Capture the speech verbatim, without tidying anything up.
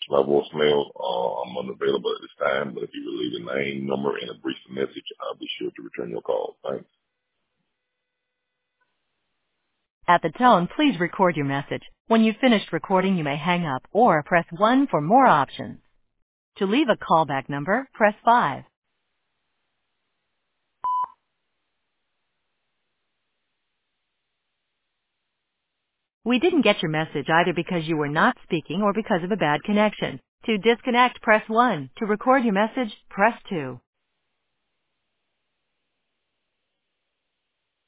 my voicemail. Uh, I'm unavailable at this time, but if you would leave a name, number, and a brief message, I'll be sure to return your call. Thanks. At the tone, please record your message. When you've finished recording, you may hang up or press one for more options. To leave a callback number, press five. We didn't get your message either because you were not speaking or because of a bad connection. To disconnect, press one. To record your message, press two.